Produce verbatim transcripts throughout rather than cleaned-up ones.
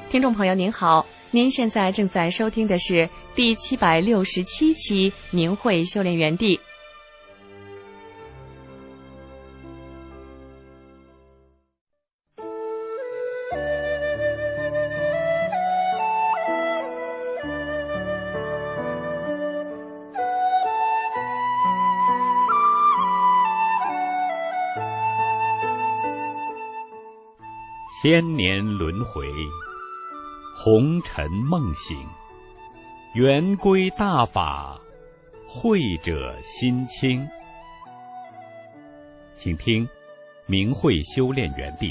听众朋友您好，您现在正在收听的是第七百六十七期明慧修炼园地。 千年轮回，红尘梦醒，圆归大法，慧者心清。请听明慧修炼园地。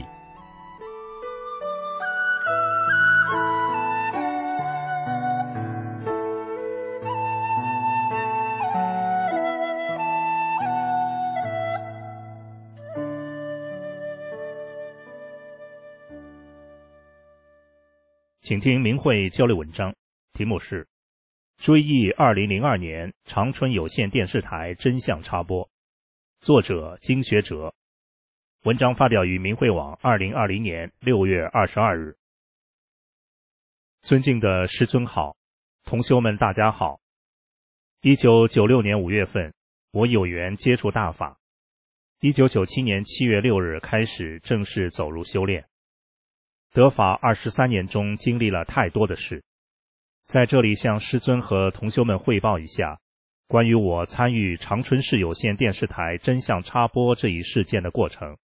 请听明慧交流文章，题目是追忆二零零二年长春有线电视台真相插播，作者金学哲。文章发表于明慧网二零二零年六月二十二日。尊敬的师尊好，同修们大家好。一九九六年五月份，我有缘接触大法。一九九七年七月六日开始正式走入修炼。得法二十三年中经历了太多的事，在这里向师尊和同修们汇报一下关于我参与长春市有线电视台真相插播这一事件的过程。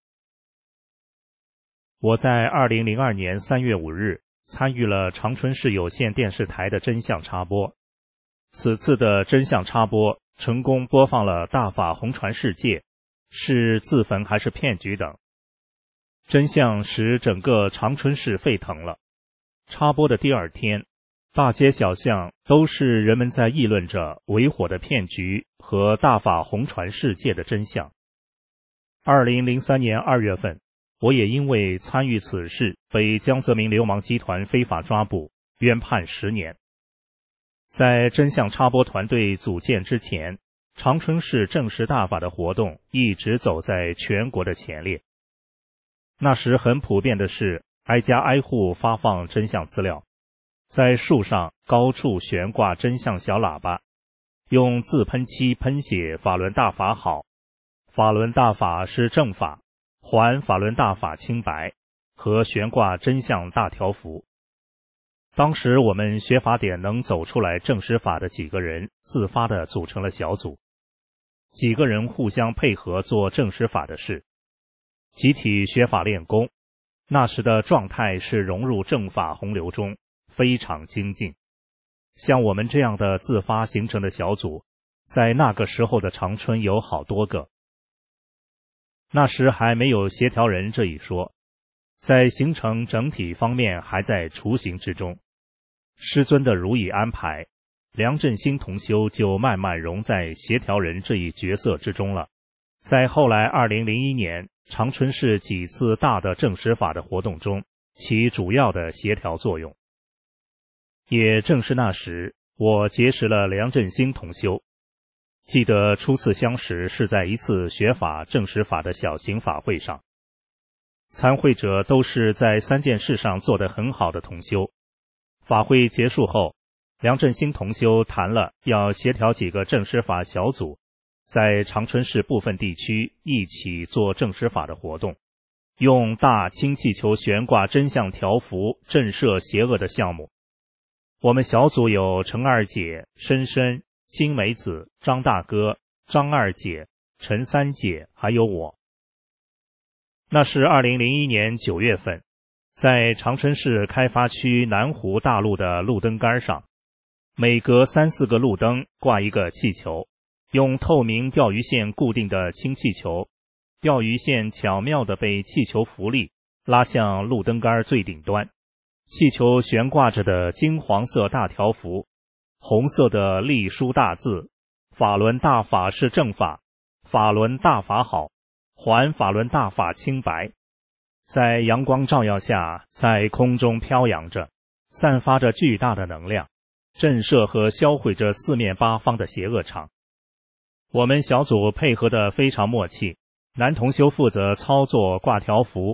我在二零零二年三月五日参与了长春市有线电视台的真相插播。此次的真相插播成功播放了大法红传世界、是自焚还是骗局等。真相使整个长春市沸腾了。插播的第二天，大街小巷都是人们在议论着为火的骗局和大法红传世界的真相。二零零三年二月份，我也因为参与此事被江泽民流氓集团非法抓捕，冤判十年。在真相插播团队组建之前，长春市正式大法的活动一直走在全国的前列。那时很普遍的是挨家挨户发放真相资料，在树上高处悬挂真相小喇叭，用自喷漆喷写法轮大法好，法轮大法是正法，还法轮大法清白，和悬挂真相大条幅。当时我们学法典能走出来证实法的几个人自发地组成了小组，几个人互相配合做证实法的事，集体学法练功。那时的状态是融入正法洪流中，非常精进。像我们这样的自发形成的小组，在那个时候的长春有好多个。那时还没有协调人这一说，在形成整体方面还在雏形之中。师尊的如意安排，梁振兴同修就慢慢融在协调人这一角色之中了。在后来二零零一年长春市几次大的证实法的活动中起主要的协调作用。也正是那时，我结识了梁振兴同修。记得初次相识是在一次学法证实法的小型法会上，参会者都是在三件事上做得很好的同修。法会结束后，梁振兴同修谈了要协调几个证实法小组在长春市部分地区一起做证实法的活动，用大氢气球悬挂真相条幅震慑邪恶的项目。我们小组有陈二姐、深深、金梅子、张大哥、张二姐、陈三姐，还有我。那是二零零一年九月份，在长春市开发区南湖大路的路灯杆上，每隔三四个路灯挂一个气球，用透明钓鱼线固定的氢气球，钓鱼线巧妙地被气球浮力拉向路灯杆最顶端。气球悬挂着的金黄色大条幅，红色的隶书大字，法轮大法是正法，法轮大法好，还法轮大法清白，在阳光照耀下在空中飘扬着，散发着巨大的能量，震慑和销毁着四面八方的邪恶场。我们小组配合得非常默契，男同修负责操作挂条幅，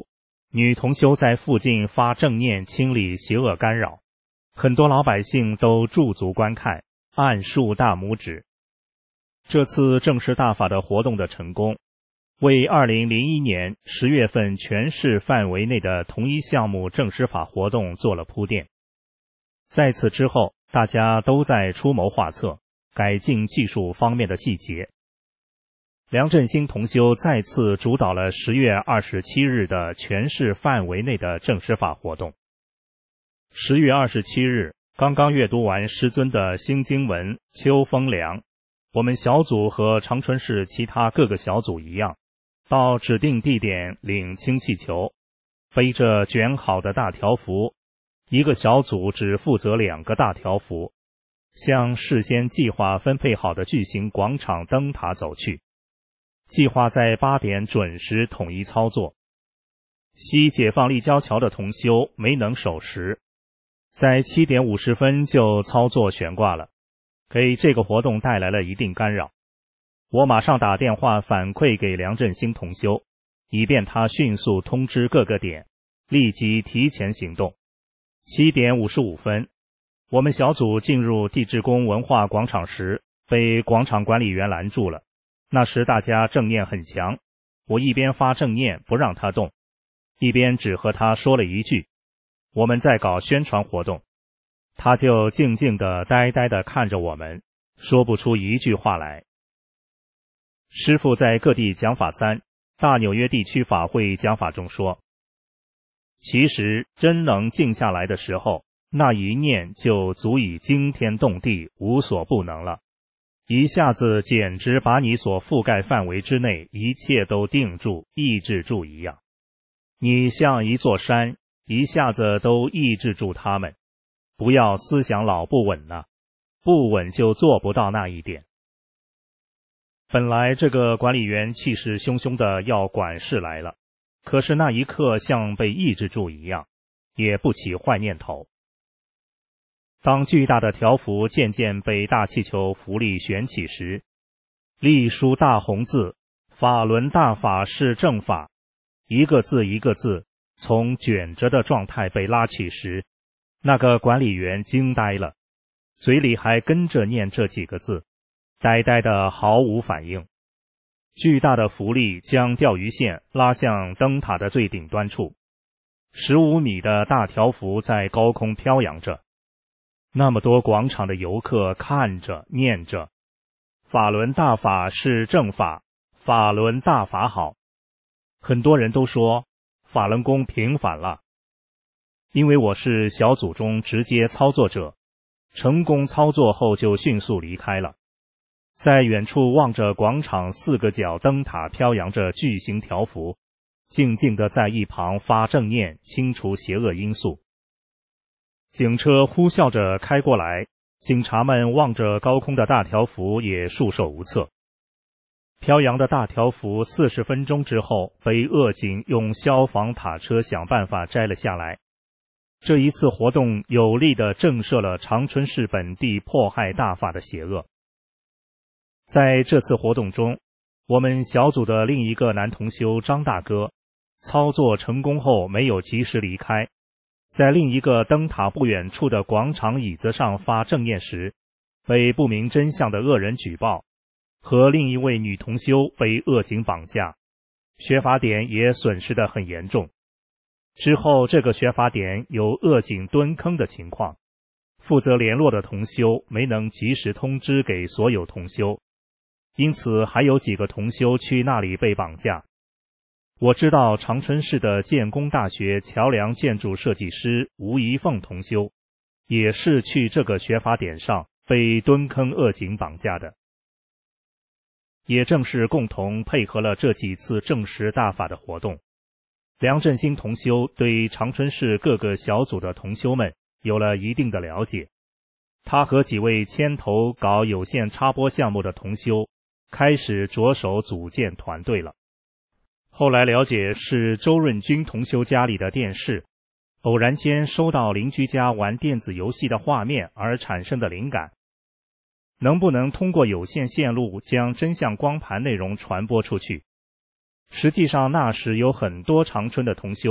女同修在附近发正念清理邪恶干扰，很多老百姓都驻足观看，暗竖大拇指。这次正式大法的活动的成功，为二零零一年十月份全市范围内的同一项目正式法活动做了铺垫。在此之后，大家都在出谋划策，改进技术方面的细节。梁振兴同修再次主导了十月二十七日的全市范围内的正式法活动。十月二十七日，刚刚阅读完师尊的新经文《秋风凉》，我们小组和长春市其他各个小组一样，到指定地点领氢气球，背着卷好的大条幅，一个小组只负责两个大条幅，向事先计划分配好的巨型广场灯塔走去。计划在八点准时统一操作。西解放立交桥的同修没能守时，在七点五十分就操作悬挂了，给这个活动带来了一定干扰。我马上打电话反馈给梁振兴同修，以便他迅速通知各个点，立即提前行动。七点五十五分，我们小组进入地质宫文化广场时，被广场管理员拦住了。那时大家正念很强，我一边发正念不让他动，一边只和他说了一句：我们在搞宣传活动。他就静静地呆呆地看着我们，说不出一句话来。师父在各地讲法三大纽约地区法会讲法中说，其实真能静下来的时候，那一念就足以惊天动地，无所不能了。一下子简直把你所覆盖范围之内一切都定住、抑制住一样。你像一座山，一下子都抑制住他们。不要思想老不稳了，不稳就做不到那一点。本来这个管理员气势汹汹的要管事来了，可是那一刻像被抑制住一样，也不起坏念头。当巨大的条幅渐渐被大气球浮力旋起时，隶书大红字法轮大法是正法，一个字一个字从卷着的状态被拉起时，那个管理员惊呆了，嘴里还跟着念这几个字，呆呆的毫无反应。巨大的浮力将钓鱼线拉向灯塔的最顶端处，十五米的大条幅在高空飘扬着。那么多广场的游客看着念着，法轮大法是正法，法轮大法好。很多人都说法轮功平反了。因为我是小组中直接操作者，成功操作后就迅速离开了。在远处望着广场四个角灯塔飘扬着巨型条幅，静静地在一旁发正念，清除邪恶因素。警车呼啸着开过来，警察们望着高空的大条幅也束手无策。飘扬的大条幅四十分钟之后被恶警用消防塔车想办法摘了下来。这一次活动有力地震慑了长春市本地迫害大法的邪恶。在这次活动中，我们小组的另一个男同修张大哥操作成功后没有及时离开，在另一个灯塔不远处的广场椅子上发正念时，被不明真相的恶人举报，和另一位女同修被恶警绑架，学法点也损失得很严重。之后这个学法点有恶警蹲坑的情况，负责联络的同修没能及时通知给所有同修，因此还有几个同修去那里被绑架。我知道长春市的建工大学桥梁建筑设计师吴怡凤同修也是去这个学法点上被蹲坑恶警绑架的。也正是共同配合了这几次正式大法的活动，梁振兴同修对长春市各个小组的同修们有了一定的了解。他和几位牵头搞有线插播项目的同修开始着手组建团队了。后来了解是周润军同修家里的电视偶然间收到邻居家玩电子游戏的画面而产生的灵感，能不能通过有线线路将真相光盘内容传播出去。实际上那时有很多长春的同修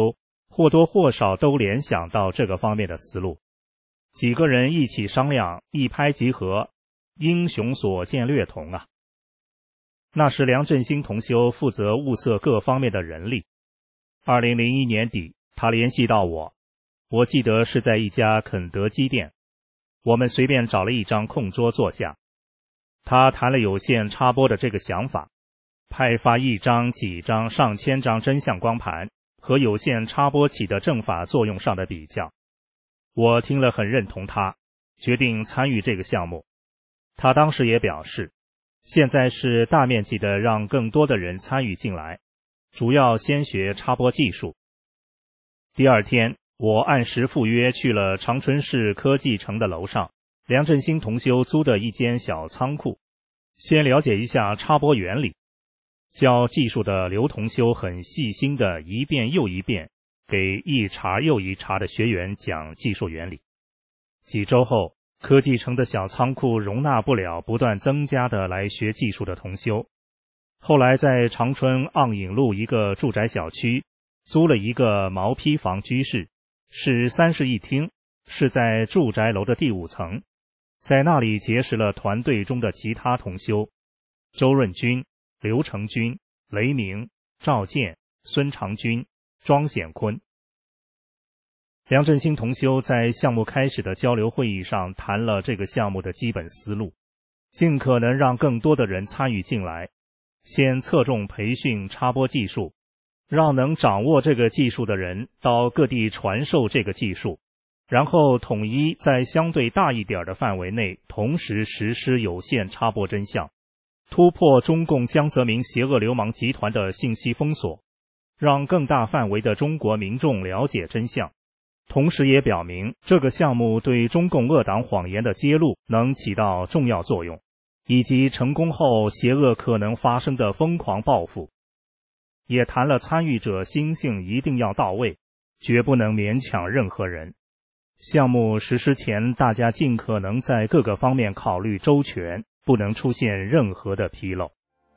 或多或少都联想到这个方面的思路。几个人一起商量，一拍即合，英雄所见略同啊。那时梁振兴同修负责物色各方面的人力。二零零一年底，他联系到我，我记得是在一家肯德基店，我们随便找了一张空桌坐下。他谈了有线插播的这个想法，派发一张、几张、上千张真相光盘和有线插播起的正法作用上的比较。我听了很认同他，决定参与这个项目。他当时也表示，现在是大面积的让更多的人参与进来，主要先学插播技术。第二天，我按时赴约去了长春市科技城的楼上，梁振兴同修租的一间小仓库，先了解一下插播原理。教技术的刘同修很细心的一遍又一遍给一茬又一茬的学员讲技术原理。几周后，科技城的小仓库容纳不了不断增加的来学技术的同修。后来在长春盎影路一个住宅小区租了一个毛坯房居室，是三室一厅，是在住宅楼的第五层。在那里结识了团队中的其他同修，周润军、刘成军、雷鸣、赵健、孙长军、庄显坤。梁振兴同修在项目开始的交流会议上谈了这个项目的基本思路，尽可能让更多的人参与进来，先侧重培训插播技术，让能掌握这个技术的人到各地传授这个技术，然后统一在相对大一点的范围内同时实施有线插播真相，突破中共江泽民邪恶流氓集团的信息封锁，让更大范围的中国民众了解真相。同时也表明这个项目对中共恶党谎言的揭露能起到重要作用，以及成功后邪恶可能发生的疯狂报复。也谈了参与者心性一定要到位，绝不能勉强任何人。项目实施前，大家尽可能在各个方面考虑周全，不能出现任何的纰漏。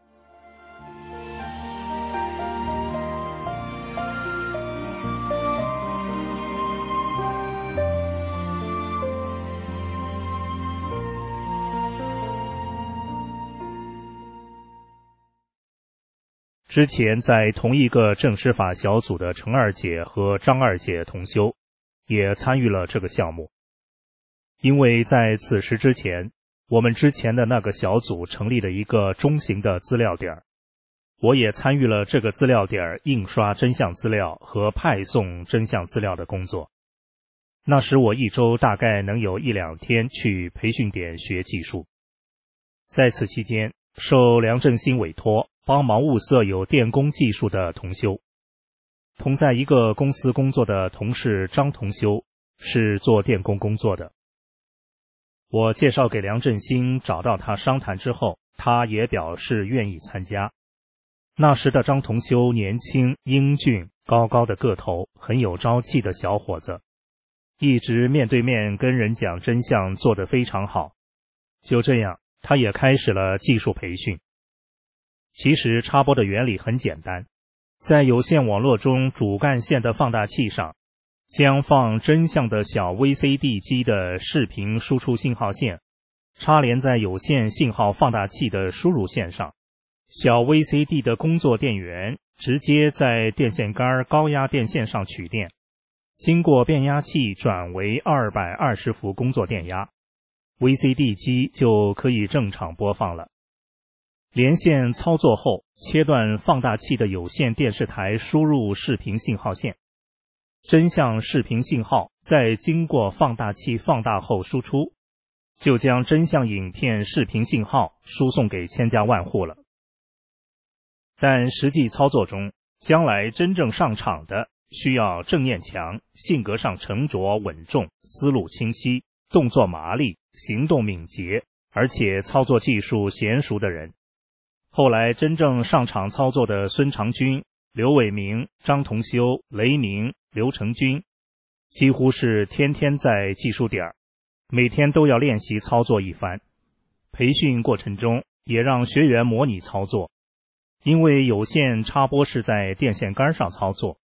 之前在同一个正师法小组的陈二姐和张二姐同修也参与了这个项目。因为在此时之前，我们之前的那个小组成立了一个中型的资料点，我也参与了这个资料点印刷真相资料和派送真相资料的工作。那时我一周大概能有一两天去培训点学技术。在此期间，受梁振兴委托帮忙物色有电工技术的同修。同在一个公司工作的同事张同修是做电工工作的。我介绍给梁振兴，找到他商谈之后，他也表示愿意参加。那时的张同修年轻英俊，高高的个头，很有朝气的小伙子，一直面对面跟人讲真相做得非常好。就这样，他也开始了技术培训。其实插播的原理很简单，在有线网络中主干线的放大器上，将放真相的小 V C D 机的视频输出信号线插连在有线信号放大器的输入线上，小 V C D 的工作电源直接在电线杆高压电线上取电，经过变压器转为二百二十伏工作电压， V C D 机就可以正常播放了。连线操作后，切断放大器的有线电视台输入视频信号线，真相视频信号再经过放大器放大后输出，就将真相影片视频信号输送给千家万户了。但实际操作中，将来真正上场的需要正念强、性格上沉着稳重、思路清晰、动作麻利、行动敏捷，而且操作技术娴熟的人。后来真正上场操作的孙长军、刘伟明、张同修、雷鸣、刘成军，几乎是天天在技术点，每天都要练习操作一番。培训过程中也让学员模拟操作，因为有线插播是在电线杆上操作，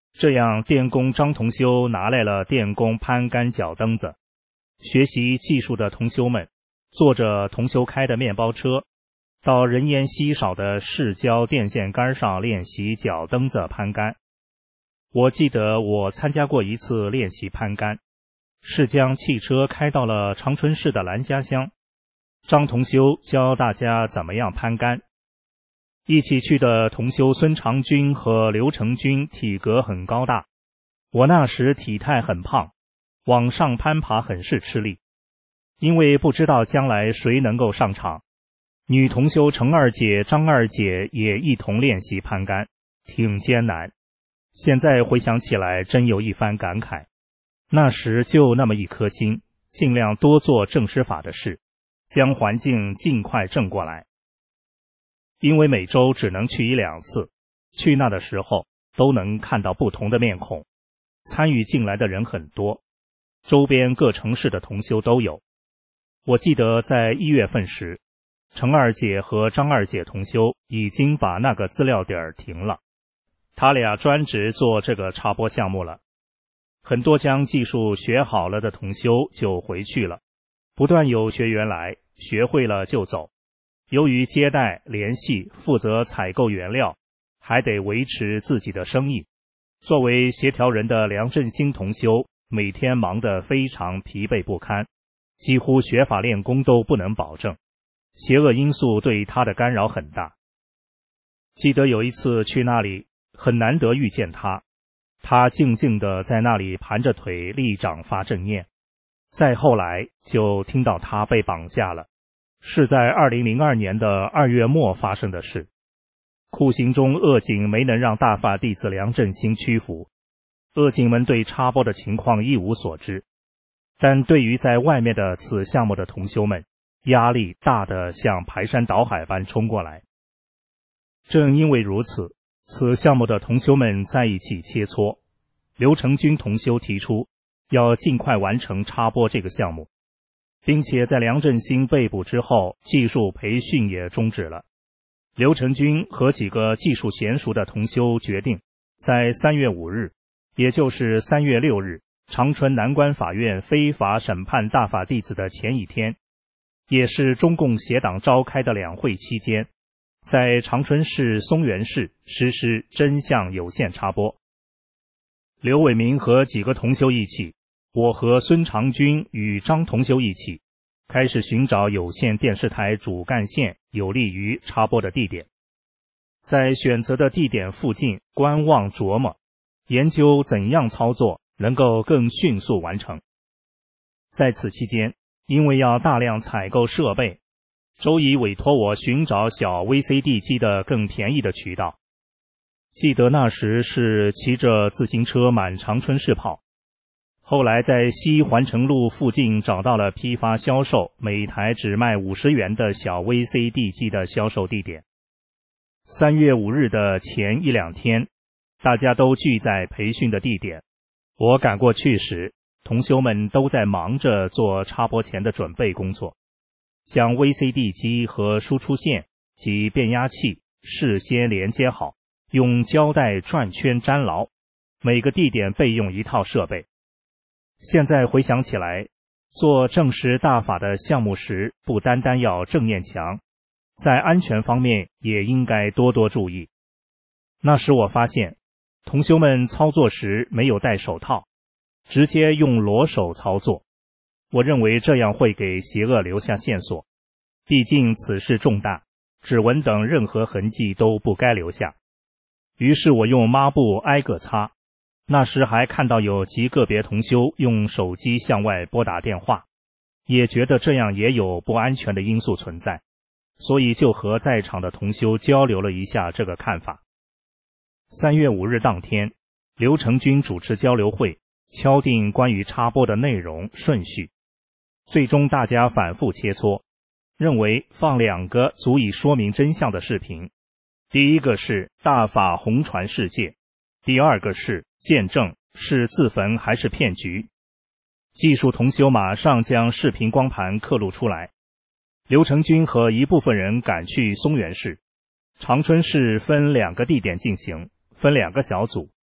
这样电工张同修拿来了电工攀杆脚蹬子，学习技术的同修们坐着同修开的面包车，到人烟稀少的市郊电线杆上练习脚蹬子攀杆。我记得我参加过一次练习攀杆，是将汽车开到了长春市的兰家乡，张同修教大家怎么样攀杆。一起去的同修孙长军和刘成军体格很高大，我那时体态很胖，往上攀爬很是吃力。因为不知道将来谁能够上场，女同修程二姐、张二姐也一同练习攀杆，挺艰难。现在回想起来真有一番感慨，那时就那么一颗心，尽量多做正师法的事，将环境尽快正过来。因为每周只能去一两次，去那的时候都能看到不同的面孔，参与进来的人很多，周边各城市的同修都有。我记得在一月份时，程二姐和张二姐同修已经把那个资料点停了，他俩专职做这个插播项目了。很多将技术学好了的同修就回去了，不断有学员来，学会了就走。由于接待、联系、负责采购原料，还得维持自己的生意。作为协调人的梁振兴同修，每天忙得非常疲惫不堪，几乎学法练功都不能保证，邪恶因素对他的干扰很大。记得有一次去那里，很难得遇见他，他静静地在那里盘着腿立掌发正念。再后来就听到他被绑架了，是在二零零二年的二月末发生的事。酷刑中恶警没能让大法弟子梁振兴屈服，恶警们对插播的情况一无所知，但对于在外面的此项目的同修们，压力大得像排山倒海般冲过来。正因为如此，此项目的同修们在一起切磋，刘成军同修提出要尽快完成插播这个项目，并且在梁振兴被捕之后，技术培训也终止了。刘成军和几个技术娴熟的同修决定，在三月五日，也就是三月六日，长春南关法院非法审判大法弟子的前一天，也是中共协党召开的两会期间，在长春市松原市实施真相有线插播。刘伟民和几个同修一起，我和孙长军与张同修一起，开始寻找有线电视台主干线有利于插播的地点，在选择的地点附近观望琢磨，研究怎样操作能够更迅速完成。在此期间，因为要大量采购设备，周乙委托我寻找小 V C D 机的更便宜的渠道。记得那时是骑着自行车满长春市跑，后来在西环城路附近找到了批发销售每台只卖五十元的小 V C D 机的销售地点。三月五日的前一两天，大家都聚在培训的地点，我赶过去时，同修们都在忙着做插播前的准备工作，将 V C D 机和输出线及变压器事先连接好，用胶带转圈粘牢，每个地点备用一套设备。现在回想起来，做正实大法的项目时，不单单要正念强，在安全方面也应该多多注意。那时我发现，同修们操作时没有戴手套，直接用裸手操作。我认为这样会给邪恶留下线索，毕竟此事重大，指纹等任何痕迹都不该留下。于是我用抹布挨个擦。那时还看到有极个别同修用手机向外拨打电话，也觉得这样也有不安全的因素存在，所以就和在场的同修交流了一下这个看法。三月五日当天，刘成军主持交流会，敲定关于插播的内容顺序，最终大家反复切磋，认为放两个足以说明真相的视频，第一个是大法红传世界，第二个是见证是自焚还是骗局。技术同修马上将视频光盘刻录出来。刘成军和一部分人赶去松原市，长春市分两个地点进行，分两个小组，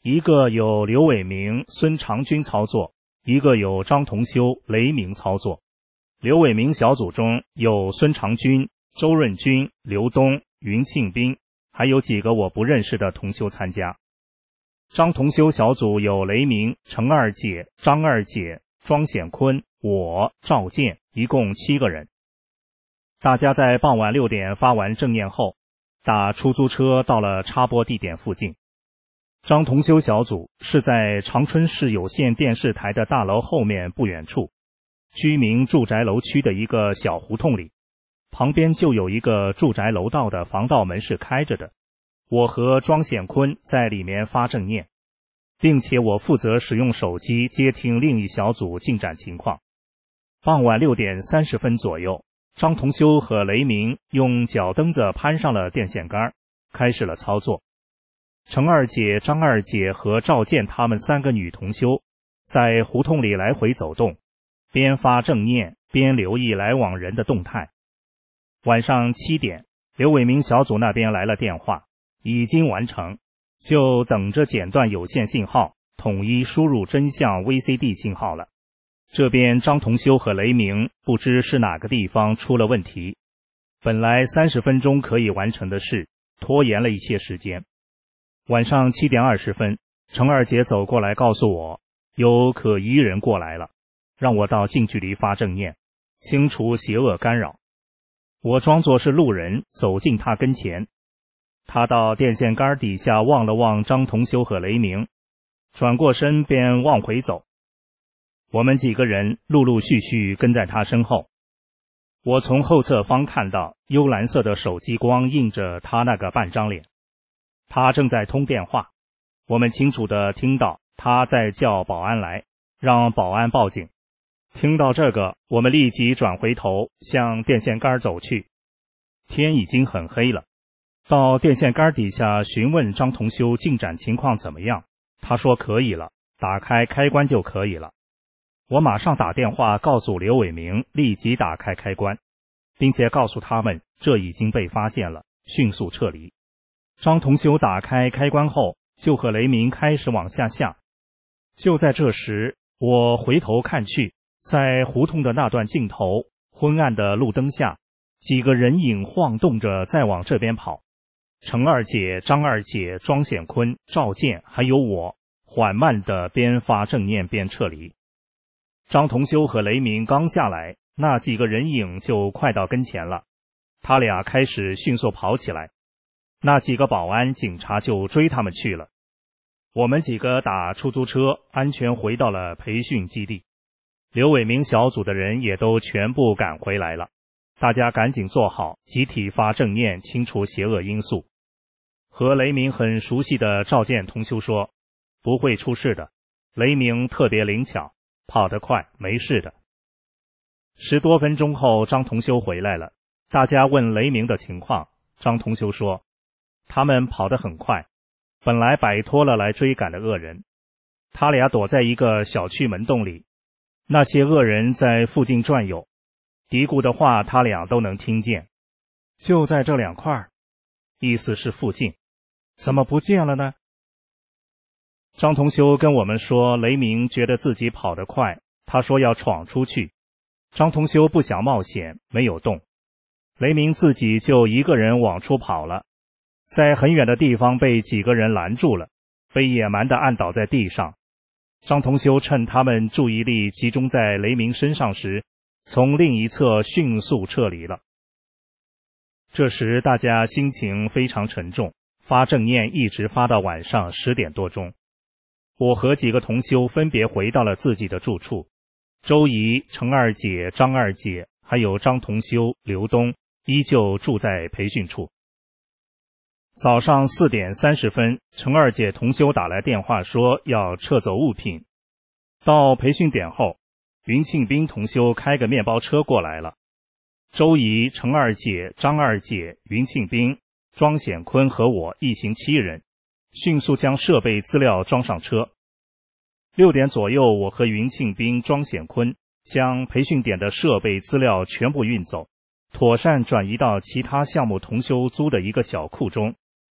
一个有刘伟明、孙长军操作，一个有张同修、雷鸣操作。刘伟明小组中有孙长军、周润军、刘东、云庆斌，还有几个我不认识的同修参加。张同修小组有雷鸣、程二姐、张二姐、庄显坤、我、赵健，一共七个人。大家在傍晚六点发完正念后，打出租车到了插播地点附近。张同修小组是在长春市有线电视台的大楼后面不远处，居民住宅楼区的一个小胡同里，旁边就有一个住宅楼道的防盗门是开着的。我和庄显坤在里面发正念，并且我负责使用手机接听另一小组进展情况。傍晚六点三十分左右，张同修和雷鸣用脚蹬子攀上了电线杆，开始了操作。程二姐、张二姐和赵健他们三个女同修在胡同里来回走动，边发正念边留意来往人的动态。晚上七点，刘伟明小组那边来了电话，已经完成，就等着剪断有线信号，统一输入真相 V C D 信号了。这边张同修和雷鸣不知是哪个地方出了问题，本来三十分钟可以完成的事，拖延了一些时间。晚上七点二十分，程二姐走过来告诉我，有可疑人过来了，让我到近距离发正念，清除邪恶干扰。我装作是路人，走近他跟前。他到电线杆底下望了望张同修和雷鸣，转过身便往回走。我们几个人陆陆续续跟在他身后。我从后侧方看到幽蓝色的手机光映着他那个半张脸，他正在通电话。我们清楚地听到他在叫保安来，让保安报警。听到这个，我们立即转回头向电线杆走去。天已经很黑了，到电线杆底下询问张同修进展情况怎么样，他说可以了，打开开关就可以了。我马上打电话告诉刘伟明立即打开开关，并且告诉他们这已经被发现了，迅速撤离。张同修打开开关后，就和雷鸣开始往下下。就在这时，我回头看去，在胡同的那段尽头，昏暗的路灯下，几个人影晃动着再往这边跑。程二姐、张二姐、庄显坤、赵健还有我，缓慢地边发正念边撤离。张同修和雷鸣刚下来，那几个人影就快到跟前了，他俩开始迅速跑起来，那几个保安警察就追他们去了。我们几个打出租车安全回到了培训基地。刘伟明小组的人也都全部赶回来了，大家赶紧做好集体发正念，清除邪恶因素。和雷鸣很熟悉的赵健同修说，不会出事的，雷鸣特别灵巧，跑得快，没事的。十多分钟后，张同修回来了，大家问雷鸣的情况，张同修说，他们跑得很快，本来摆脱了来追赶的恶人，他俩躲在一个小区门洞里，那些恶人在附近转悠，嘀咕的话他俩都能听见。就在这两块，意思是附近，怎么不见了呢？张同修跟我们说，雷鸣觉得自己跑得快，他说要闯出去。张同修不想冒险，没有动。雷鸣自己就一个人往出跑了，在很远的地方被几个人拦住了，被野蛮地按倒在地上。张同修趁他们注意力集中在雷鸣身上时，从另一侧迅速撤离了。这时大家心情非常沉重，发正念一直发到晚上十点多钟。我和几个同修分别回到了自己的住处，周姨、程二姐、张二姐还有张同修、刘东依旧住在培训处。早上四点三十分，程二姐同修打来电话说要撤走物品。到培训点后，云庆斌同修开个面包车过来了。周姨、程二姐、张二姐、云庆斌、庄显坤和我一行七人，迅速将设备资料装上车。六点左右，我和云庆斌、庄显坤将培训点的设备资料全部运走，妥善转移到其他项目同修租的一个小库中。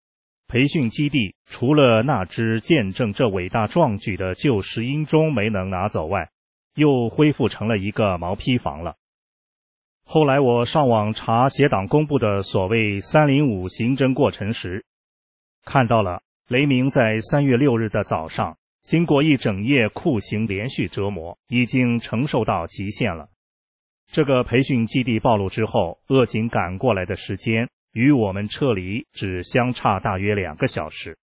培训基地除了那支见证这伟大壮举的旧石英钟没能拿走外，又恢复成了一个毛坯房了。后来我上网查协党公布的所谓三零五刑侦过程时，看到了雷鸣在三月六日的早上，经过一整夜酷刑连续折磨，已经承受到极限了。这个培训基地暴露之后，恶警赶过来的时间与我们撤离只相差大约两个小时。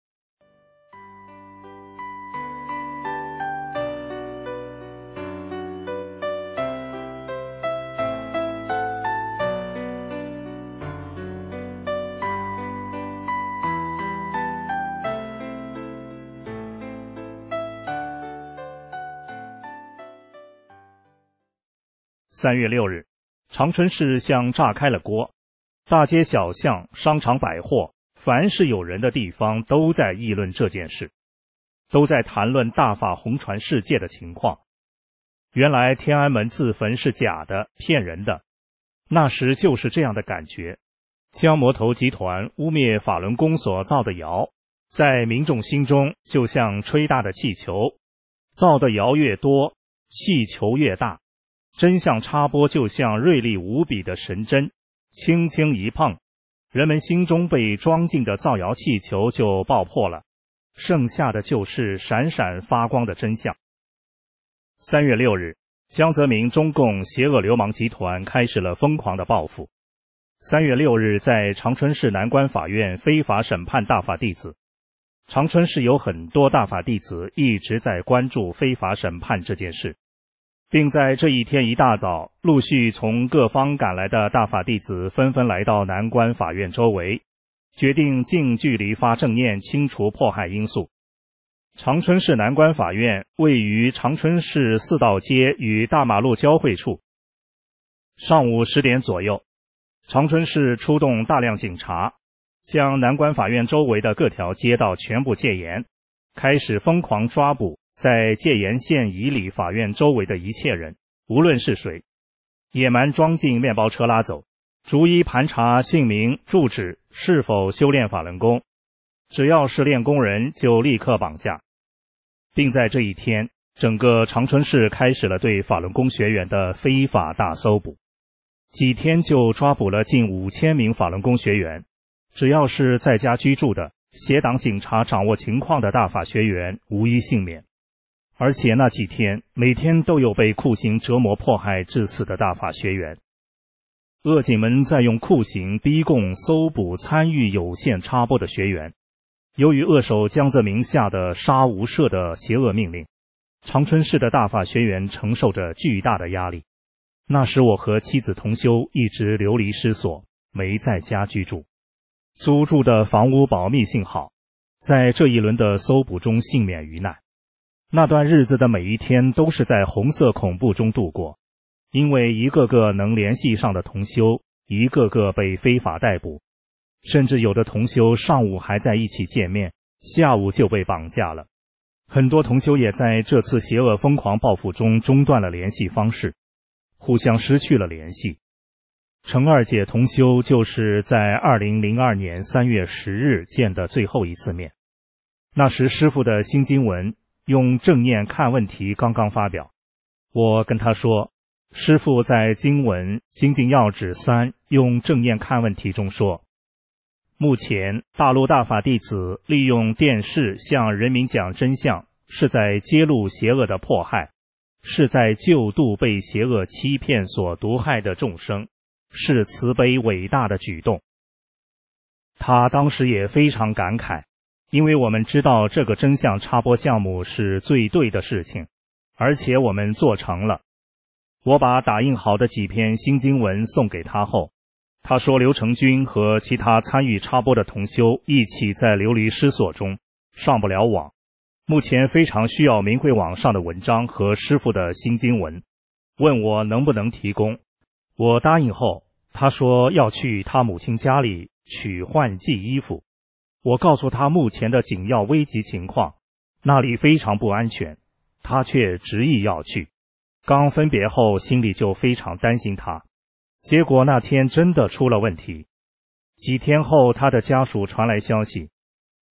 三月六日，长春市像炸开了锅，大街小巷、商场百货，凡是有人的地方都在议论这件事，都在谈论大法红传世界的情况。原来天安门自焚是假的，骗人的，那时就是这样的感觉。将魔头集团污蔑法轮功所造的谣，在民众心中就像吹大的气球，造的谣越多，气球越大。真相插播就像锐利无比的神针，轻轻一碰，人们心中被装进的造谣气球就爆破了，剩下的就是闪闪发光的真相。三月六日，江泽民中共邪恶流氓集团开始了疯狂的报复。三月六日，在长春市南关法院非法审判大法弟子。长春市有很多大法弟子一直在关注非法审判这件事，并在这一天一大早，陆续从各方赶来的大法弟子纷纷来到南关法院周围，决定近距离发正念，清除迫害因素。长春市南关法院位于长春市四道街与大马路交汇处。上午十点左右，长春市出动大量警察，将南关法院周围的各条街道全部戒严，开始疯狂抓捕在戒严县以里法院周围的一切人，无论是谁，野蛮装进面包车拉走，逐一盘查姓名、住址，是否修炼法轮功，只要是练功人就立刻绑架。并在这一天，整个长春市开始了对法轮功学员的非法大搜捕，几天就抓捕了近五千名法轮功学员，只要是在家居住的协党警察掌握情况的大法学员无一幸免。而且那几天每天都有被酷刑折磨迫害致死的大法学员。恶警们在用酷刑逼供搜捕参与有限插播的学员。由于扼守江泽民下的杀无赦的邪恶命令，长春市的大法学员承受着巨大的压力。那时我和妻子同修一直流离失所，没在家居住，租住的房屋保密性好，在这一轮的搜捕中幸免于难。那段日子的每一天都是在红色恐怖中度过，因为一个个能联系上的同修，一个个被非法逮捕，甚至有的同修上午还在一起见面，下午就被绑架了。很多同修也在这次邪恶疯狂报复中中断了联系方式，互相失去了联系。程二姐同修就是在二零零二年三月十日见的最后一次面。那时师父的心经文用正念看问题刚刚发表，我跟他说，师父在经文精进要旨三用正念看问题中说，目前大陆大法弟子利用电视向人民讲真相，是在揭露邪恶的迫害，是在救度被邪恶欺骗所毒害的众生，是慈悲伟大的举动。他当时也非常感慨，因为我们知道这个真相插播项目是最对的事情，而且我们做成了。我把打印好的几篇新经文送给他后，他说刘成军和其他参与插播的同修一起在流离失所中，上不了网，目前非常需要明慧网上的文章和师父的新经文，问我能不能提供。我答应后，他说要去他母亲家里取换季衣服。我告诉他目前的紧要危急情况，那里非常不安全，他却执意要去。刚分别后心里就非常担心他，结果那天真的出了问题。几天后他的家属传来消息，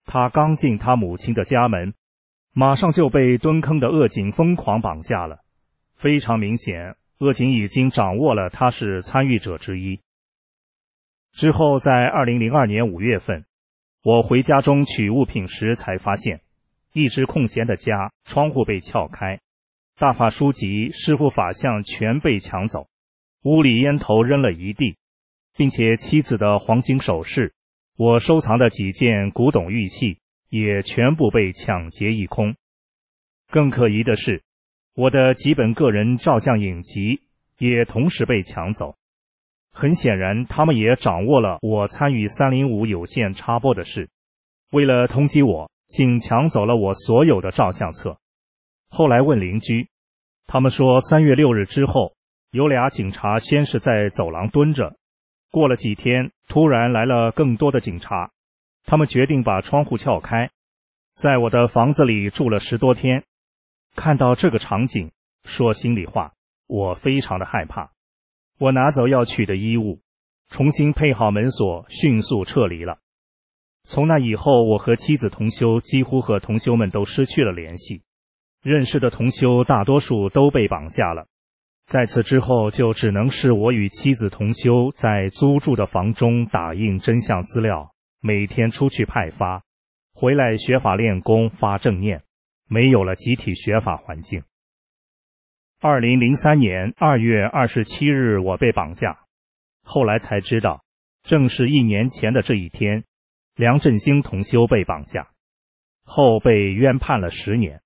他刚进他母亲的家门，马上就被蹲坑的恶警疯狂绑架了。非常明显，恶警已经掌握了他是参与者之一。之后在二零零二年五月份，我回家中取物品时才发现，一直空闲的家窗户被撬开，大法书籍、师父法像全被抢走，屋里烟头扔了一地，并且妻子的黄金首饰，我收藏的几件古董玉器也全部被抢劫一空。更可疑的是，我的几本个人照相影集也同时被抢走。很显然，他们也掌握了我参与三零五有线插播的事，为了通缉我，竟抢走了我所有的照相册。后来问邻居，他们说三月六日之后，有俩警察先是在走廊蹲着，过了几天，突然来了更多的警察，他们决定把窗户撬开，在我的房子里住了十多天。看到这个场景，说心里话，我非常的害怕。我拿走要取的衣物，重新配好门锁，迅速撤离了。从那以后，我和妻子同修几乎和同修们都失去了联系，认识的同修大多数都被绑架了。在此之后，就只能是我与妻子同修在租住的房中打印真相资料，每天出去派发，回来学法练功发正念，没有了集体学法环境。二零零三年二月二十七日我被绑架，后来才知道，正是一年前的这一天，梁振兴同修被绑架，后被冤判了十年。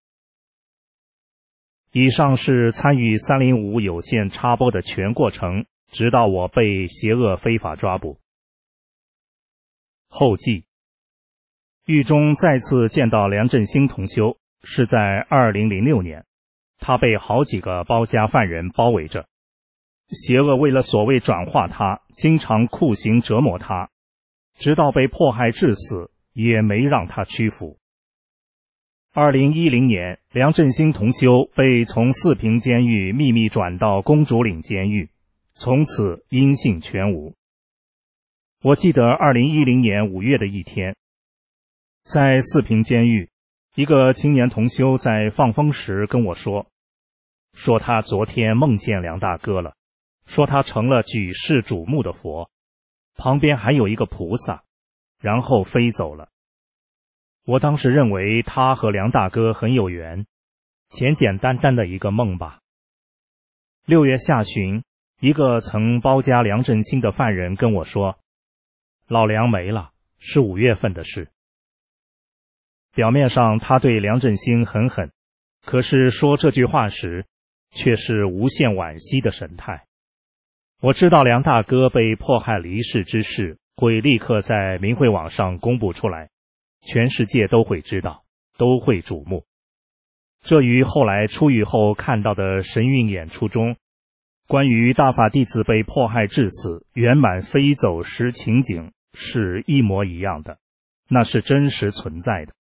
以上是参与三零五有线插播的全过程，直到我被邪恶非法抓捕。后记：狱中再次见到梁振兴同修，是在二零零六年，他被好几个包夹犯人包围着，邪恶为了所谓转化他，经常酷刑折磨他，直到被迫害致死，也没让他屈服。二零一零年，梁振兴同修被从四平监狱秘密转到公主岭监狱，从此音信全无。我记得二零一零年五月的一天，在四平监狱，一个青年同修在放风时跟我说，说他昨天梦见梁大哥了，说他成了举世瞩目的佛，旁边还有一个菩萨，然后飞走了。我当时认为他和梁大哥很有缘，简简单单的一个梦吧。六月下旬，一个曾包夹梁振兴的犯人跟我说，老梁没了，是五月份的事。表面上他对梁振兴很狠，可是说这句话时，却是无限惋惜的神态。我知道梁大哥被迫害离世之事会立刻在明慧网上公布出来，全世界都会知道，都会瞩目。这与后来出狱后看到的神韵演出中，关于大法弟子被迫害致死、圆满飞走时情景是一模一样的，那是真实存在的。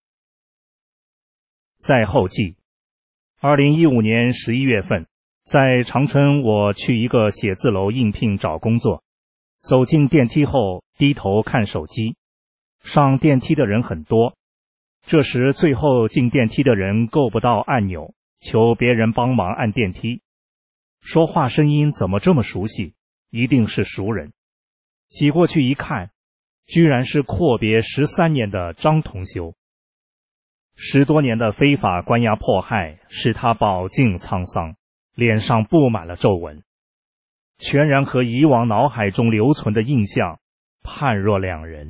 在后记，二零一五年十一月份，在长春我去一个写字楼应聘找工作，走进电梯后低头看手机，上电梯的人很多，这时最后进电梯的人够不到按钮，求别人帮忙按电梯，说话声音怎么这么熟悉，一定是熟人。挤过去一看，居然是阔别十三年的张同修。十多年的非法关押迫害使他饱经沧桑，脸上布满了皱纹，全然和以往脑海中留存的印象判若两人。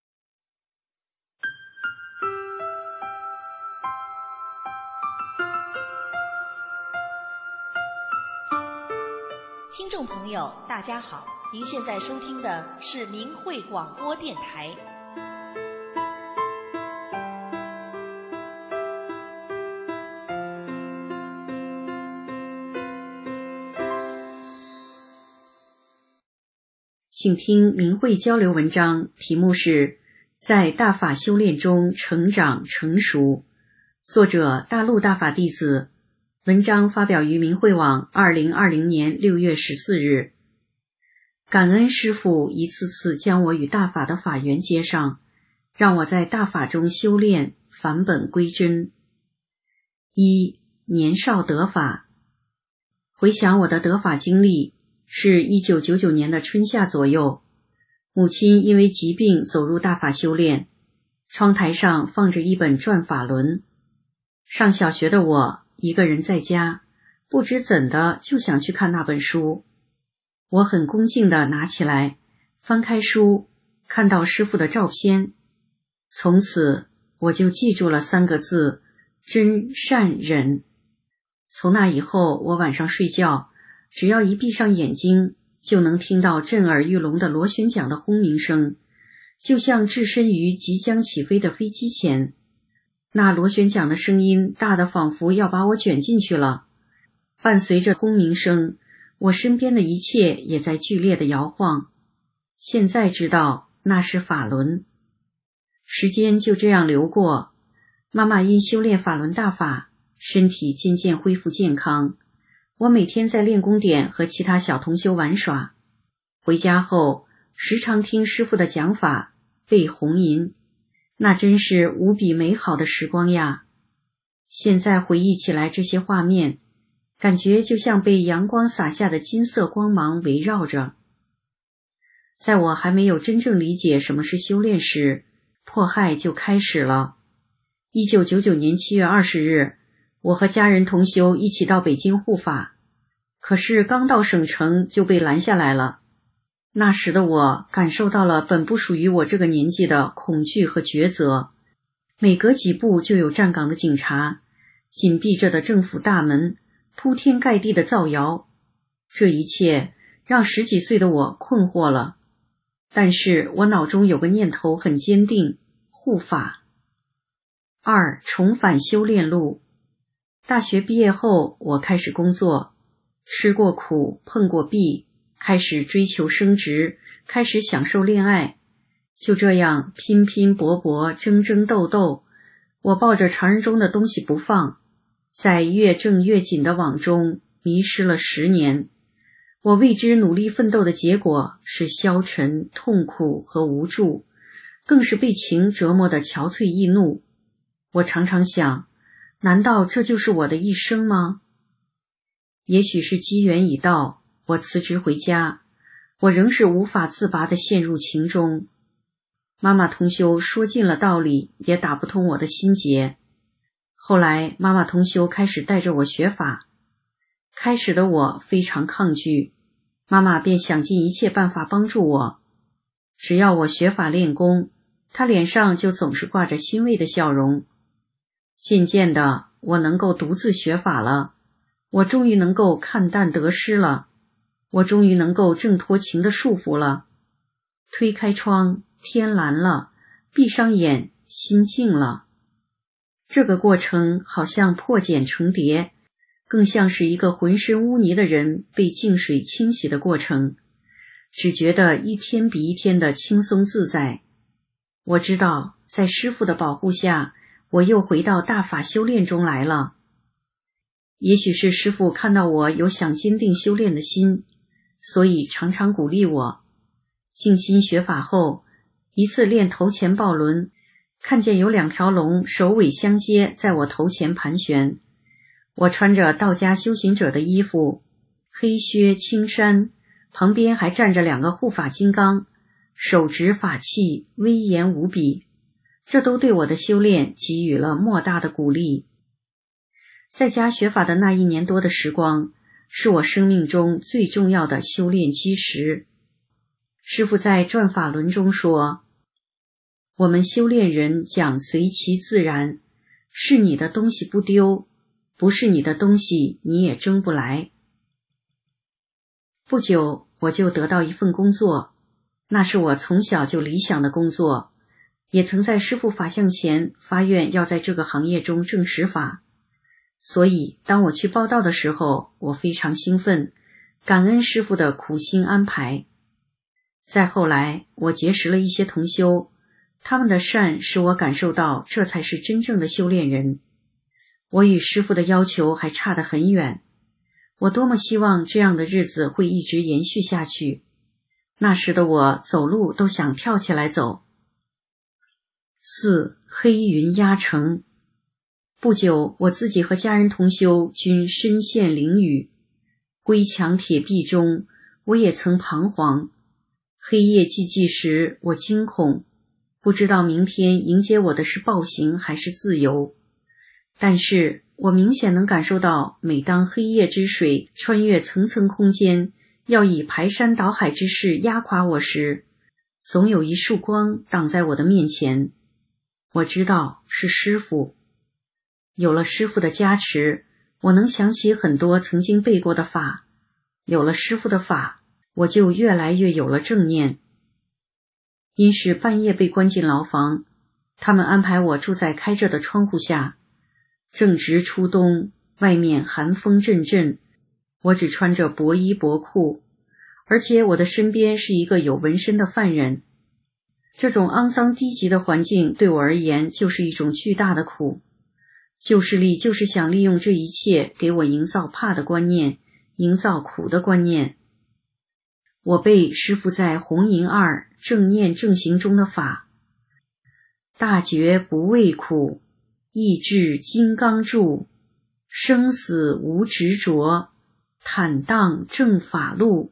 听众朋友大家好，您现在收听的是明慧广播电台。 请听明慧交流文章，题目是在大法修炼中成长成熟，作者大陆大法弟子，文章发表于明慧网二零二零年六月十四日。感恩师父一次次将我与大法的法缘接上， 让我在大法中修炼，返本归真。一、年少得法。回想我的得法经历，是一九九九年的春夏左右，母亲因为疾病走入大法修炼，窗台上放着一本转法轮。上小学的我一个人在家，不知怎的就想去看那本书。我很恭敬地拿起来，翻开书，看到师父的照片。从此我就记住了三个字：真善忍。从那以后，我晚上睡觉，只要一闭上眼睛，就能听到震耳欲聋的螺旋桨的轰鸣声，就像置身于即将起飞的飞机前。那螺旋桨的声音大得仿佛要把我卷进去了，伴随着轰鸣声，我身边的一切也在剧烈的摇晃。现在知道那是法轮。时间就这样流过，妈妈因修炼法轮大法，身体渐渐恢复健康。我每天在练功点和其他小同修玩耍，回家后时常听师父的讲法，背红吟，那真是无比美好的时光呀。现在回忆起来这些画面，感觉就像被阳光洒下的金色光芒围绕着。在我还没有真正理解什么是修炼时，迫害就开始了。一九九九年七月二十日，我和家人同修一起到北京护法，可是刚到省城就被拦下来了。那时的我感受到了本不属于我这个年纪的恐惧和抉择。每隔几步就有站岗的警察，紧闭着的政府大门，铺天盖地的造谣。这一切让十几岁的我困惑了，但是我脑中有个念头很坚定：护法。二、重返修炼路。大学毕业后，我开始工作，吃过苦，碰过壁，开始追求升职，开始享受恋爱。就这样拼拼搏搏，争争斗斗，我抱着常人中的东西不放，在越挣越紧的网中迷失了十年。我为之努力奋斗的结果是消沉、痛苦和无助，更是被情折磨得憔悴易怒。我常常想，难道这就是我的一生吗？也许是机缘已到，我辞职回家，我仍是无法自拔地陷入情中。妈妈同修说尽了道理，也打不通我的心结。后来妈妈同修开始带着我学法，开始的我非常抗拒，妈妈便想尽一切办法帮助我。只要我学法练功，她脸上就总是挂着欣慰的笑容。渐渐的，我能够独自学法了，我终于能够看淡得失了，我终于能够挣脱情的束缚了。推开窗，天蓝了，闭上眼，心静了。这个过程好像破茧成蝶，更像是一个浑身污泥的人被净水清洗的过程，只觉得一天比一天的轻松自在。我知道，在师父的保护下，我又回到大法修炼中来了。也许是师父看到我有想坚定修炼的心，所以常常鼓励我。静心学法后，一次练头前抱轮，看见有两条龙首尾相接在我头前盘旋。我穿着道家修行者的衣服，黑靴青衫，旁边还站着两个护法金刚，手执法器，威严无比。这都对我的修炼给予了莫大的鼓励。在家学法的那一年多的时光，是我生命中最重要的修炼基石。师父在转法轮中说，我们修炼人讲随其自然，是你的东西不丢，不是你的东西你也争不来。不久我就得到一份工作，那是我从小就理想的工作，也曾在师父法相前发愿要在这个行业中证实法。所以当我去报道的时候，我非常兴奋，感恩师父的苦心安排。再后来我结识了一些同修，他们的善使我感受到这才是真正的修炼人。我与师父的要求还差得很远，我多么希望这样的日子会一直延续下去。那时的我走路都想跳起来走。 四、黑云压城。不久，我自己和家人同修均身陷囹圄，归墙铁壁中，我也曾彷徨。黑夜寂寂时，我惊恐，不知道明天迎接我的是暴行还是自由。但是我明显能感受到，每当黑夜之水穿越层层空间，要以排山倒海之势压垮我时，总有一束光挡在我的面前。我知道是师父。有了师父的加持，我能想起很多曾经背过的法。有了师父的法，我就越来越有了正念。因是半夜被关进牢房，他们安排我住在开着的窗户下。正值初冬，外面寒风阵阵，我只穿着薄衣薄裤，而且我的身边是一个有纹身的犯人。这种肮脏低级的环境对我而言就是一种巨大的苦。旧势力就是想利用这一切给我营造怕的观念，营造苦的观念。我背师父在红银二正念正行中的法：大觉不畏苦，意志金刚柱，生死无执着，坦荡正法路。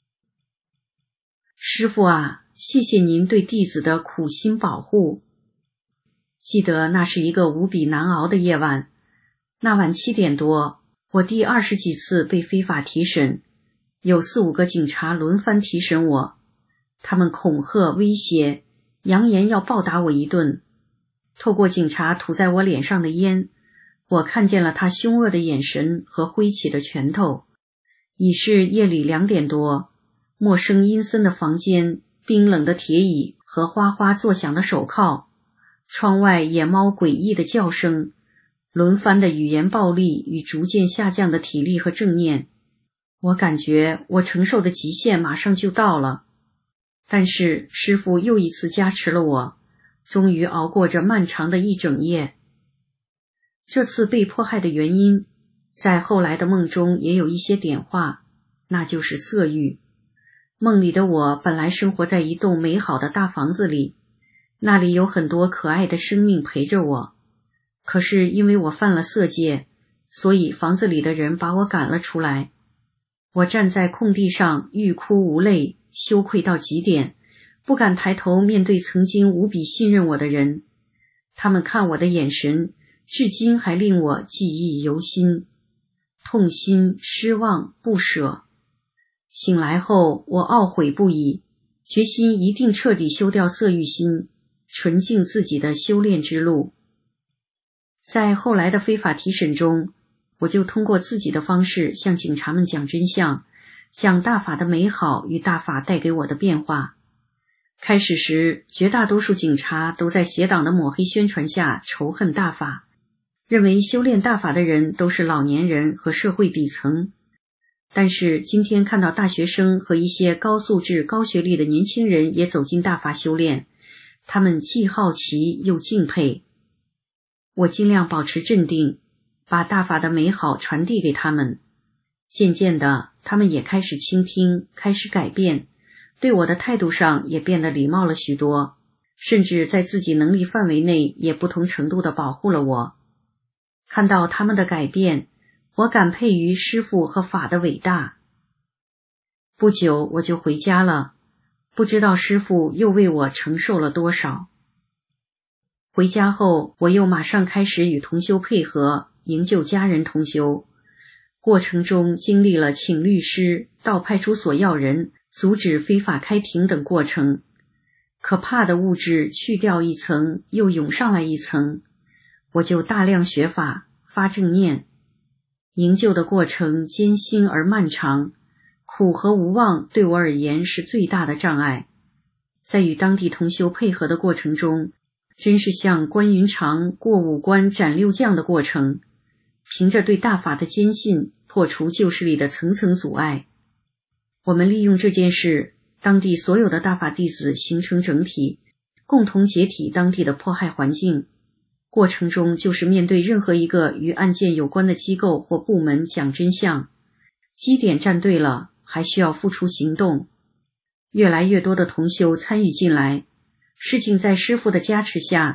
师父啊，谢谢您对弟子的苦心保护。记得那是一个无比难熬的夜晚，那晚七点多，我第二十几次被非法提审，有四五个警察轮番提审我，他们恐吓威胁，扬言要暴打我一顿。透过警察吐在我脸上的烟，我看见了他凶恶的眼神和挥起的拳头。已是夜里两点多，陌生阴森的房间，冰冷的铁椅和哗哗作响的手铐，窗外野猫诡异的叫声，轮番的语言暴力与逐渐下降的体力和正念。我感觉我承受的极限马上就到了，但是师父又一次加持了我，终于熬过这漫长的一整夜。这次被迫害的原因，在后来的梦中也有一些点化，那就是色欲。梦里的我本来生活在一栋美好的大房子里，那里有很多可爱的生命陪着我，可是因为我犯了色戒，所以房子里的人把我赶了出来。我站在空地上欲哭无泪，羞愧到极点，不敢抬头面对曾经无比信任我的人。他们看我的眼神，至今还令我记忆犹新，痛心、失望、不舍。醒来后，我懊悔不已，决心一定彻底修掉色欲心，纯净自己的修炼之路。在后来的非法提审中，我就通过自己的方式向警察们讲真相，讲大法的美好与大法带给我的变化。开始时，绝大多数警察都在邪党的抹黑宣传下仇恨大法，认为修炼大法的人都是老年人和社会底层。但是今天看到大学生和一些高素质高学历的年轻人也走进大法修炼，他们既好奇又敬佩。我尽量保持镇定，把大法的美好传递给他们。渐渐的，他们也开始倾听，开始改变，对我的态度上也变得礼貌了许多，甚至在自己能力范围内也不同程度地保护了我。看到他们的改变，我感佩于师父和法的伟大。不久我就回家了，不知道师父又为我承受了多少。回家后，我又马上开始与同修配合，营救家人同修。过程中经历了请律师、到派出所要人、阻止非法开庭等过程。可怕的物质去掉一层，又涌上来一层，我就大量学法，发正念。营救的过程艰辛而漫长，苦和无望对我而言是最大的障碍。在与当地同修配合的过程中，真是像关云长过五关斩六将的过程，凭着对大法的坚信，破除旧势力的层层阻碍。我们利用这件事，当地所有的大法弟子形成整体，共同解体当地的迫害环境。过程中就是面对任何一个与案件有关的机构或部门讲真相，基点站对了，还需要付出行动。越来越多的同修参与进来，事情在师父的加持下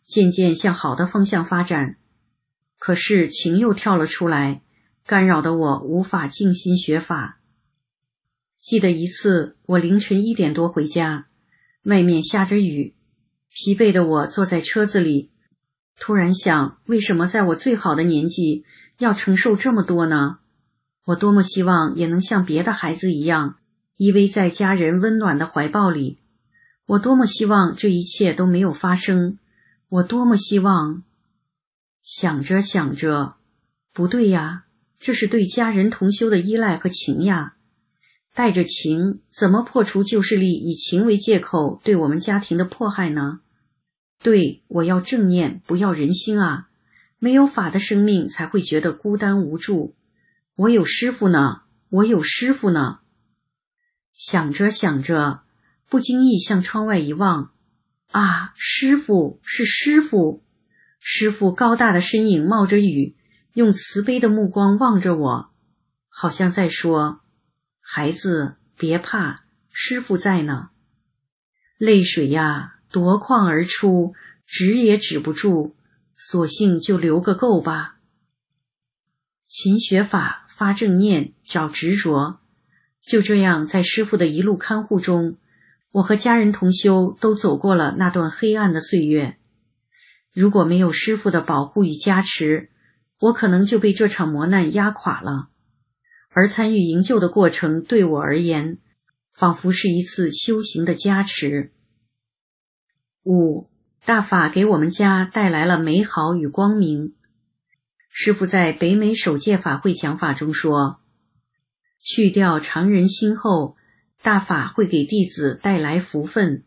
渐渐向好的方向发展。可是情又跳了出来，干扰得我无法静心学法。记得一次，我凌晨一点多回家，外面下着雨，疲惫的我坐在车子里，突然想，为什么在我最好的年纪要承受这么多呢？我多么希望也能像别的孩子一样，依偎在家人温暖的怀抱里。我多么希望这一切都没有发生。我多么希望……想着想着，不对呀，这是对家人同修的依赖和情呀。带着情，怎么破除旧势力以情为借口对我们家庭的迫害呢？对，我要正念，不要人心啊！没有法的生命才会觉得孤单无助。我有师父呢，我有师父呢。想着想着，不经意向窗外一望，啊，师父，是师父！师父高大的身影冒着雨，用慈悲的目光望着我，好像在说，孩子，别怕，师父在呢。泪水呀，夺眶而出，止也止不住，索性就留个够吧。勤学法，发正念，找执着。就这样，在师父的一路看护中，我和家人同修都走过了那段黑暗的岁月。如果没有师父的保护与加持，我可能就被这场磨难压垮了。而参与营救的过程对我而言，仿佛是一次修行的加持。五，大法给我们家带来了美好与光明。师父在北美首届法会讲法中说，去掉常人心后，大法会给弟子带来福分。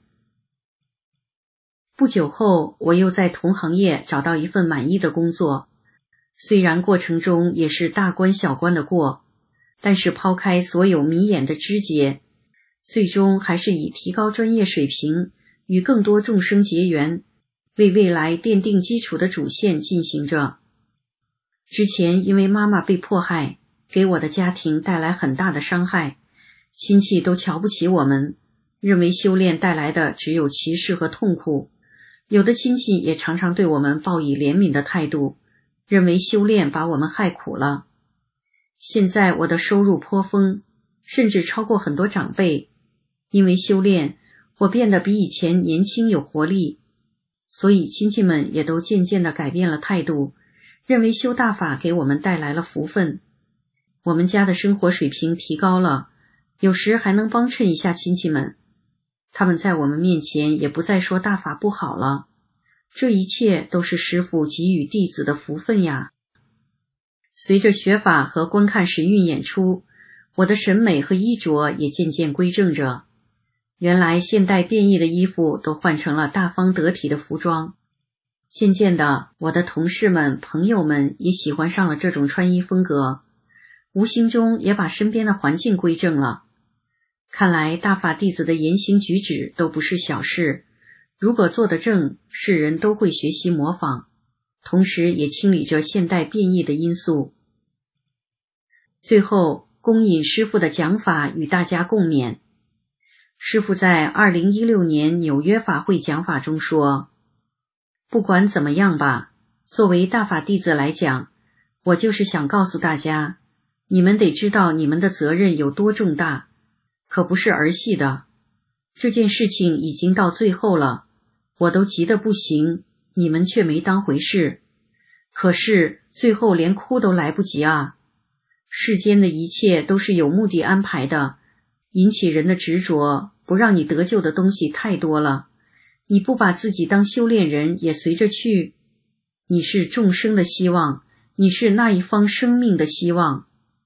不久后，我又在同行业找到一份满意的工作，虽然过程中也是大关小关的过，但是抛开所有迷眼的枝节，最终还是以提高专业水平，与更多众生结缘，为未来奠定基础的主线进行着。之前因为妈妈被迫害，给我的家庭带来很大的伤害，亲戚都瞧不起我们，认为修炼带来的只有歧视和痛苦。有的亲戚也常常对我们抱以怜悯的态度，认为修炼把我们害苦了。现在我的收入颇丰，甚至超过很多长辈。因为修炼，我变得比以前年轻有活力，所以亲戚们也都渐渐地改变了态度，认为修大法给我们带来了福分。我们家的生活水平提高了，有时还能帮衬一下亲戚们。他们在我们面前也不再说大法不好了，这一切都是师父给予弟子的福分呀。随着学法和观看神韵演出，我的审美和衣着也渐渐归正着。原来现代变异的衣服都换成了大方得体的服装。渐渐的，我的同事们、朋友们也喜欢上了这种穿衣风格，无形中也把身边的环境归正了。看来大法弟子的言行举止都不是小事，如果做得正，世人都会学习模仿，同时也清理着现代变异的因素。最后，恭引师父的讲法与大家共勉。师父在二零一六年纽约法会讲法中说，不管怎么样吧，作为大法弟子来讲，我就是想告诉大家，你们得知道你们的责任有多重大，可不是儿戏的。这件事情已经到最后了，我都急得不行，你们却没当回事。可是最后连哭都来不及啊！世间的一切都是有目的安排的，引起人的执着，不让你得救的东西太多了。你不把自己当修炼人也随着去，你是众生的希望，你是那一方生命的希望。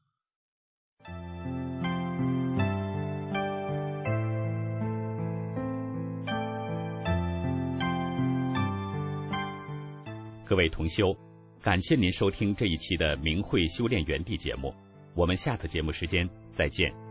各位同修，感谢您收听这一期的明慧修炼园地节目，我们下次节目时间再见。